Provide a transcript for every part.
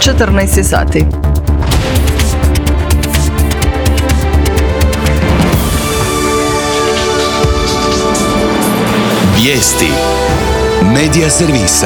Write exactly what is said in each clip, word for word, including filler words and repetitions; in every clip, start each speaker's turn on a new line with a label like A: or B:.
A: četrnaest sati.
B: Vijesti Medija servisa.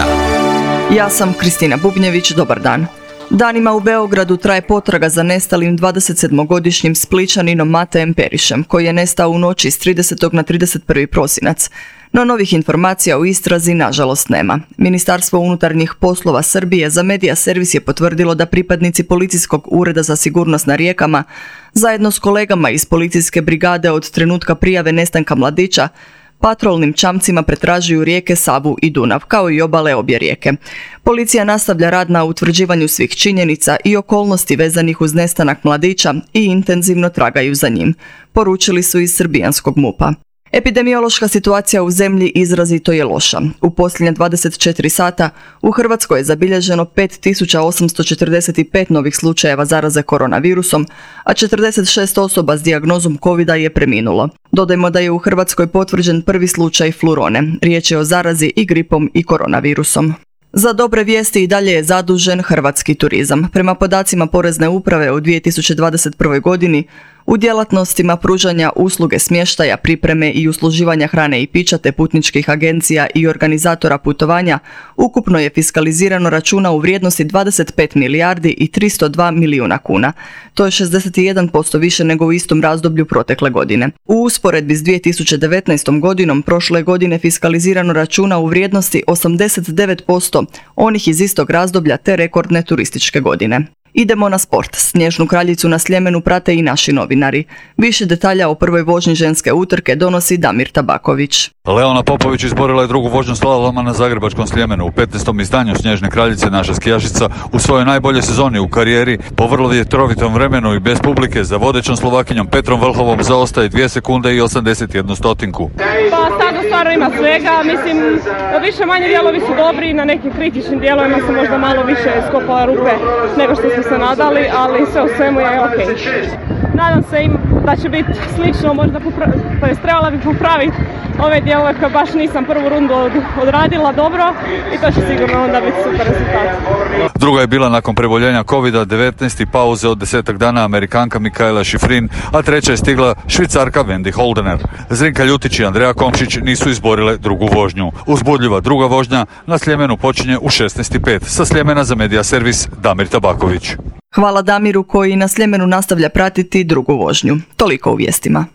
A: Ja sam Kristina Bubnjević, dobar dan. Danima u Beogradu traje potraga za nestalim dvadesetsedmogodišnjim Splićaninom Matejem Perišem, koji je nestao u noći s tridesetog na trideset prvi prosinac. No novih informacija u istrazi nažalost nema. Ministarstvo unutarnjih poslova Srbije za Medija servis je potvrdilo da pripadnici Policijskog ureda za sigurnost na rijekama zajedno s kolegama iz policijske brigade od trenutka prijave nestanka mladića patrolnim čamcima pretražuju rijeke Savu i Dunav, kao i obale obje rijeke. Policija nastavlja rad na utvrđivanju svih činjenica i okolnosti vezanih uz nestanak mladića i intenzivno tragaju za njim, poručili su iz srbijanskog MUP-a. Epidemiološka situacija u zemlji izrazito je loša. U posljednje dvadeset četiri sata u Hrvatskoj je zabilježeno pet tisuća osamsto četrdeset pet novih slučajeva zaraze koronavirusom, a četrdeset šest osoba s dijagnozom covida je preminulo. Dodajmo da je u Hrvatskoj potvrđen prvi slučaj flurone. Riječ je o zarazi i gripom i koronavirusom. Za dobre vijesti i dalje je zadužen hrvatski turizam. Prema podacima Porezne uprave u dvije tisuće dvadeset prvoj. godini, u djelatnostima pružanja usluge smještaja, pripreme i usluživanja hrane i pića te putničkih agencija i organizatora putovanja ukupno je fiskalizirano računa u vrijednosti dvadeset pet milijardi i tristo dva milijuna kuna. To je šezdeset jedan posto više nego u istom razdoblju protekle godine. U usporedbi s dvije tisuće devetnaestom. godinom prošle godine fiskalizirano računa u vrijednosti osamdeset devet posto onih iz istog razdoblja te rekordne turističke godine. Idemo na sport. Snježnu kraljicu na Sljemenu prate i naši novinari. Više detalja o prvoj vožnji ženske utrke donosi Damir Tabaković.
C: Leona Popović izborila je drugu vožnju slaloma na zagrebačkom Sljemenu. U petnaestom izdanju Snježne kraljice naša skijašica u svojoj najboljoj sezoni u karijeri po vrlo vjetrovitom vremenu i bez publike za vodećom Slovakinjom Petrom Vlhovom zaostaje dvije sekunde i osamdeset jednu stotinku.
D: Pa sada stvarno ima svega, mislim više manje dijelovi su dobri, na nekim kritičnim dijelovima se možda malo više skopala rupe nego što smo se nadali, ali sve u svemu je ok. Nadam se im da će biti slično, možda popraviti, to jest trebala bi popraviti ove dijelove koje baš nisam prvu rundu od, odradila dobro i to će sigurno onda biti super rezultat.
C: Druga je bila nakon preboljenja kovida devetnaest i pauze od desetak dana Amerikanka Mikaela Šifrin, a treća je stigla Švicarka Wendy Holdener. Zrinka Ljutić i Andreja Komšić nisu izborile drugu vožnju. Uzbudljiva druga vožnja na Sljemenu počinje u šesnaest i pet. Sa Sljemena za Medija servis Damir Tabaković.
A: Hvala Damiru koji na Sljemenu nastavlja pratiti drugu vožnju. Toliko u vijestima.